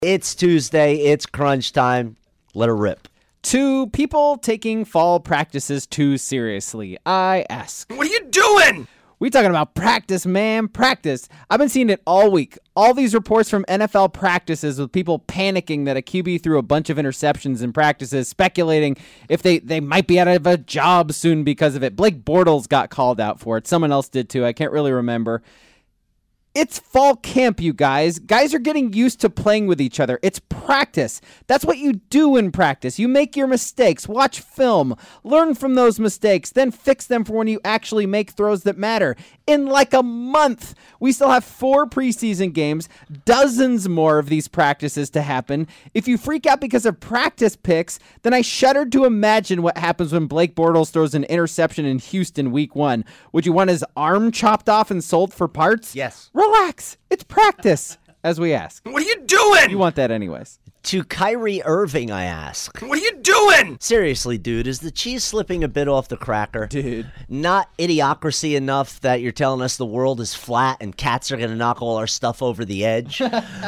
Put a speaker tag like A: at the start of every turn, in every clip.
A: It's Tuesday. It's crunch time. Let her rip.
B: 2 people taking fall practices too seriously. I ask.
C: What are you doing?
B: We talking about practice, man. Practice. I've been seeing it all week. All these reports from NFL practices with people panicking that a QB threw a bunch of interceptions in practices, speculating if they might be out of a job soon because of it. Blake Bortles got called out for it. Someone else did too. I can't really remember. It's fall camp, you guys. Guys are getting used to playing with each other. It's practice. That's what you do in practice. You make your mistakes, watch film, learn from those mistakes, then fix them for when you actually make throws that matter. In like a month, we still have 4 preseason games, dozens more of these practices to happen. If you freak out because of practice picks, then I shuddered to imagine what happens when Blake Bortles throws an interception in Houston week 1. Would you want his arm chopped off and sold for parts?
A: Yes.
B: Relax. It's practice, as we ask.
C: What are you doing?
B: You want that anyways.
A: To Kyrie Irving, I ask.
C: What are you doing?
A: Seriously, dude, is the cheese slipping a bit off the cracker?
B: Dude.
A: Not idiocracy enough that you're telling us the world is flat and cats are going to knock all our stuff over the edge?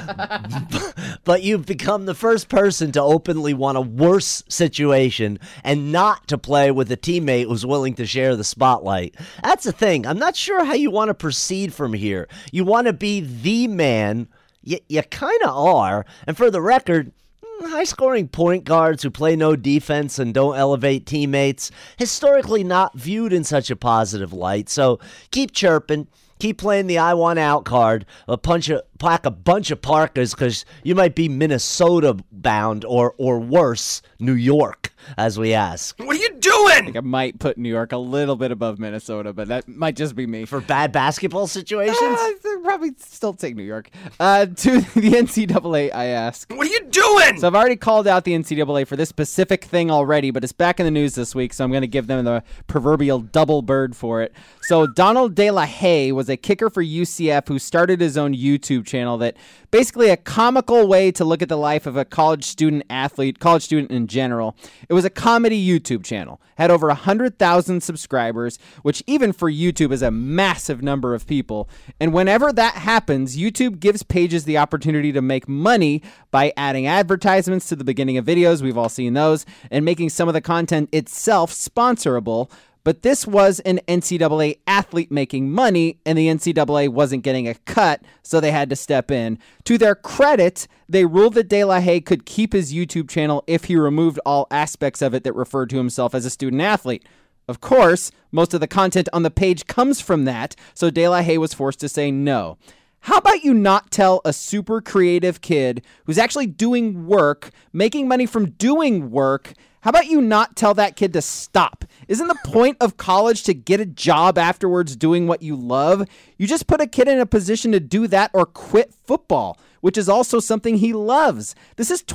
A: But you've become the first person to openly want a worse situation and not to play with a teammate who's willing to share the spotlight. That's the thing. I'm not sure how you want to proceed from here. You want to be the man. You kind of are. And for the record, high-scoring point guards who play no defense and don't elevate teammates, historically not viewed in such a positive light. So keep chirping. Keep playing the I want out card. Pack a bunch of parkas because you might be Minnesota bound or worse, New York, as we ask.
C: What are you doing?
B: I think I might put New York a little bit above Minnesota, but that might just be me.
A: For bad basketball situations?
B: I'd probably still take New York. To the NCAA, I ask.
C: What are you doing?
B: So I've already called out the NCAA for this specific thing already, but it's back in the news this week, so I'm going to give them the proverbial double bird for it. So Donald De La Haye was a kicker for UCF who started his own YouTube channel that basically a comical way to look at the life of a college student athlete, college student in general. It was a comedy YouTube channel, had over 100,000 subscribers, which even for YouTube is a massive number of people. And whenever that happens, YouTube gives pages the opportunity to make money by adding advertisements to the beginning of videos. We've all seen those, and making some of the content itself sponsorable. But this was an NCAA athlete making money, and the NCAA wasn't getting a cut, so they had to step in. To their credit, they ruled that De La Haye could keep his YouTube channel if he removed all aspects of it that referred to himself as a student athlete. Of course, most of the content on the page comes from that, so De La Haye was forced to say no. How about you not tell a super creative kid who's actually doing work, making money from doing work, how about you not tell that kid to stop? Isn't the point of college to get a job afterwards doing what you love? You just put a kid in a position to do that or quit football, which is also something he loves. This is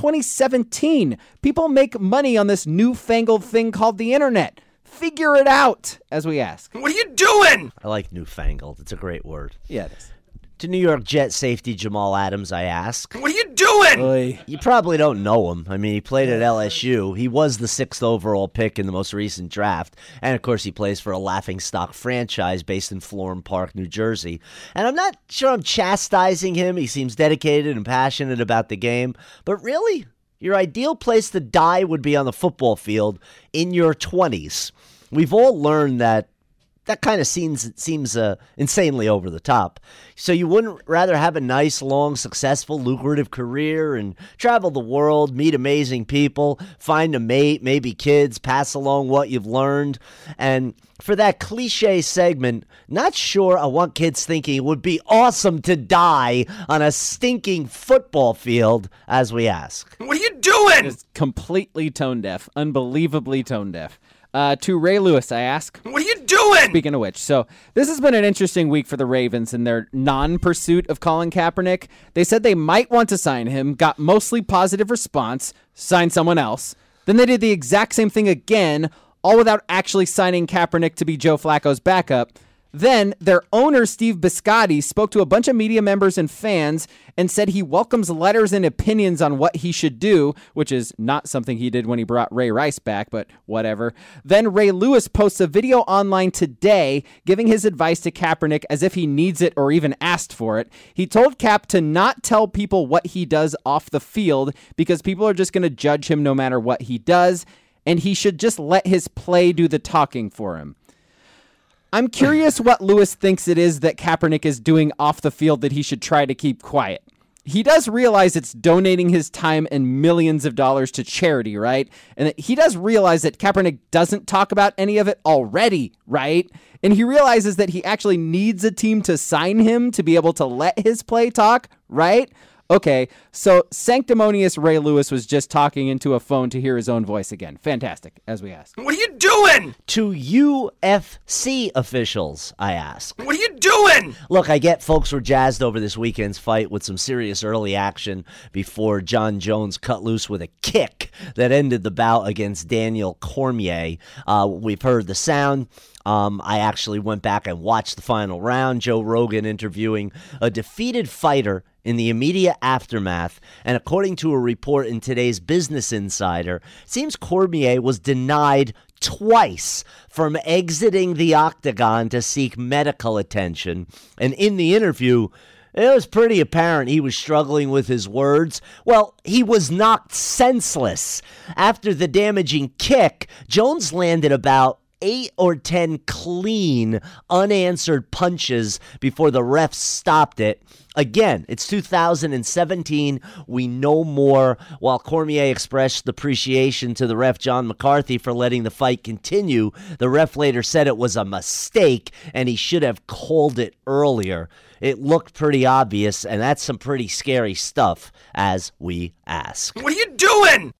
B: 2017. People make money on this newfangled thing called the internet. Figure it out, as we ask.
C: What are you doing?
A: I like newfangled. It's a great word.
B: Yeah, it is.
A: To New York Jet safety Jamal Adams, I ask.
C: What are you doing?
B: Oy.
A: You probably don't know him. I mean, he played at LSU. He was the 6th overall pick in the most recent draft. And, of course, he plays for a laughingstock franchise based in Florham Park, New Jersey. And I'm not sure I'm chastising him. He seems dedicated and passionate about the game. But really, your ideal place to die would be on the football field in your 20s. We've all learned that kind of seems insanely over the top. So you wouldn't rather have a nice, long, successful, lucrative career and travel the world, meet amazing people, find a mate, maybe kids, pass along what you've learned. And for that cliche segment, not sure I want kids thinking it would be awesome to die on a stinking football field, as we ask.
C: What are you doing?
B: Just completely tone deaf. Unbelievably tone deaf. To Ray Lewis, I ask.
C: What are you doing?
B: Speaking of which, so this has been an interesting week for the Ravens in their non-pursuit of Colin Kaepernick. They said they might want to sign him, got mostly positive response, signed someone else. Then they did the exact same thing again, all without actually signing Kaepernick to be Joe Flacco's backup. Then their owner, Steve Biscotti, spoke to a bunch of media members and fans and said he welcomes letters and opinions on what he should do, which is not something he did when he brought Ray Rice back, but whatever. Then Ray Lewis posts a video online today giving his advice to Kaepernick as if he needs it or even asked for it. He told Cap to not tell people what he does off the field because people are just going to judge him no matter what he does, and he should just let his play do the talking for him. I'm curious what Lewis thinks it is that Kaepernick is doing off the field that he should try to keep quiet. He does realize it's donating his time and millions of dollars to charity, right? And that he does realize that Kaepernick doesn't talk about any of it already, right? And he realizes that he actually needs a team to sign him to be able to let his play talk, right? Okay, so sanctimonious Ray Lewis was just talking into a phone to hear his own voice again. Fantastic, as we ask.
C: What are you doing?
A: To UFC officials, I ask.
C: What are you doing?
A: Look, I get folks were jazzed over this weekend's fight with some serious early action before John Jones cut loose with a kick that ended the bout against Daniel Cormier. We've heard the sound. I actually went back and watched the final round. Joe Rogan interviewing a defeated fighter in the immediate aftermath, and according to a report in today's Business Insider, it seems Cormier was denied twice from exiting the octagon to seek medical attention. And in the interview, it was pretty apparent he was struggling with his words. Well, he was knocked senseless. After the damaging kick, Jones landed about 8 or 10 clean, unanswered punches before the refs stopped it. Again, it's 2017. We know more. While Cormier expressed appreciation to the ref John McCarthy for letting the fight continue, the ref later said it was a mistake and he should have called it earlier. It looked pretty obvious, and that's some pretty scary stuff, as we ask.
C: What are you doing?